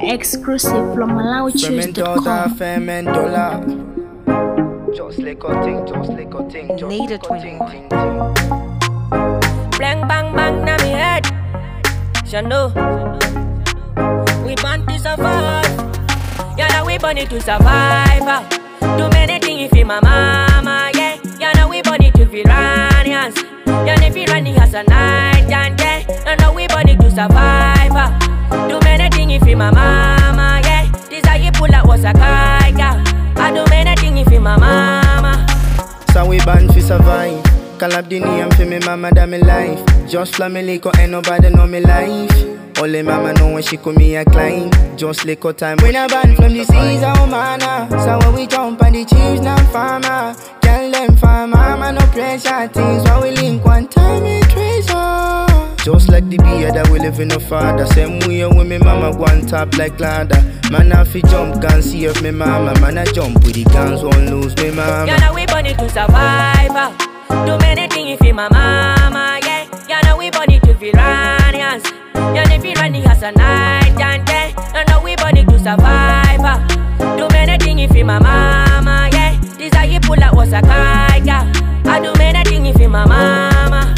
Exclusive from MalawiChoose.com. Fermentola. Just like a thing, just like a thing. Nader 21. Bang bang bang na me head. Shano. We born to survive. Yeah, now we born to survive. Too many things if my mama, yeah. Yeah, now we born to feel Iranians. Yeah, if Iran has a night and yeah. Yeah, now we born to survive. Too many things if my mama, yeah. This how you pull out was a kite, yeah. I do many things if my mama. So we born to survive. Call up the name for me mama that me life. Just family cause ain't nobody know me life. Only mama know when she come me a climb. Just like a time when I ban from the seas oh mana. So when we jump on the chiefs now farmer. Tell them farm mama no pressure things. While we link one time we treasure. Just like the beer that we live in no father. Same way when me mama go on top like ladder. Man I fi jump can see if me mama. Man I jump with the guns won't lose me mama. Yeah now we born to survive. Too many things if my mama, yeah. Yeah now we born to feel Iranians. Yeah if Iran has a night and yeah. Yeah now we born to survive. Too many things if my mama, yeah. This how you pull out was a kite, yeah. I do many things if my mama.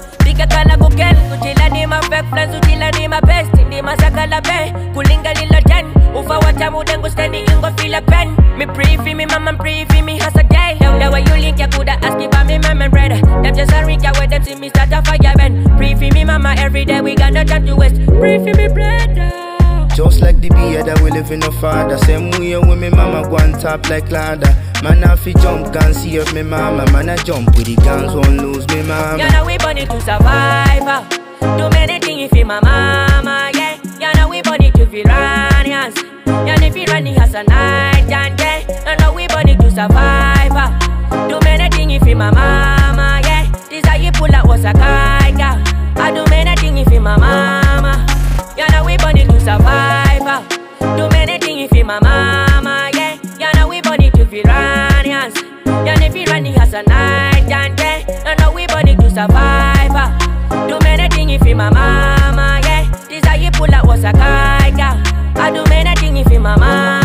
Kala kuken, kuchila ni mafek friends, kuchila ni mabest. Ni masakala pe, kulinga lilo ten. Ufa watamu dengu steady ingo feel a pen. Me pray for me mama, pray for me has a day. The way you link ya coulda ask about me mama bread. Them just a ring ya where them see me start a fire ben. Pray for me mama every day we got no time to waste. Pray for me brother. Just like the beer that we live in no father. Same way when me mama go on top like ladder. Man I fi jump can see if me mama. Man I jump with the guns won't lose me mama. Yeah now we born to survive. Too many things if my mama, yeah. Yeah now we born to feel Iranians. Yeah if Iran has a night and yeah. Yeah now we born to survive. Too many things if my mama, yeah. This how you pull out was a kite, yeah. I do many things if my mama. Yeah now we born to survive. Too many things if my mama, yeah. Yeah now we born to feel Iranians. Yeah if Iran has a night and yeah. Yeah now we born to survive. Too many things if my mama, yeah. This how you pull out was a kite, yeah. I do many things if my mama.